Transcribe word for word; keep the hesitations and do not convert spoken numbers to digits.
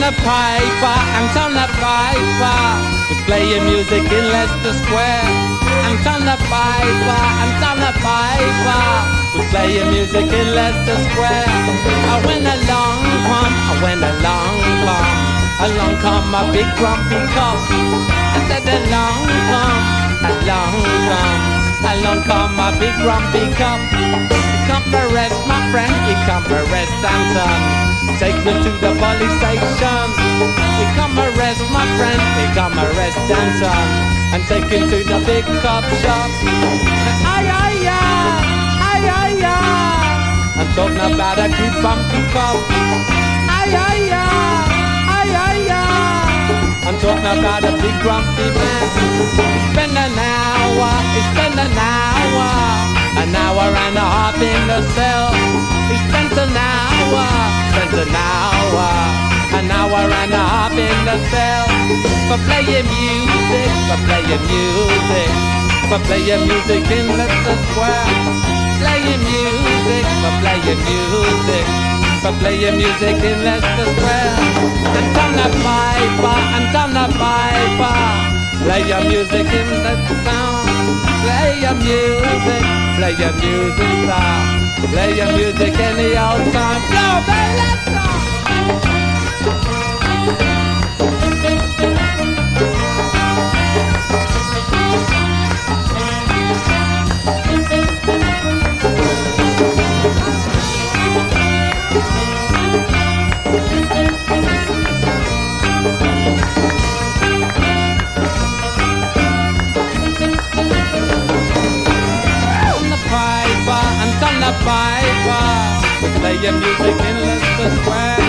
the piper, Anton the piper, was playing music in Leicester Square. Anton the piper, Anton the piper, was playing music in Leicester Square. I went along, come, I went along, come, along come a big grumpy cop. I said along come, along come, along come a big grumpy cop. He come to arrest my friend, he come to arrest Anton, take me to the police station. He come arrest my friend, he come arrest Anton, and take him to the big cop shop. Ay ay ay, ay ay ay, I'm talking about a big bumpy cop. Ay ay ay, ay ay ay, I'm talking about a big grumpy man. He spend an hour, he spend an hour, an hour and a half in the cell. He spent an hour, spent an hour, an hour and a half in the cell. For playing music, for playing music, for playing music in Leicester Square. Playing music, for playing music, for playing music in Leicester Square. Anton the piper, Anton the piper, play your music in the town. Play your music, play your music star, play your music any old time. Go, baby, let's go. Anton the piper, we play your music in Leicester Square.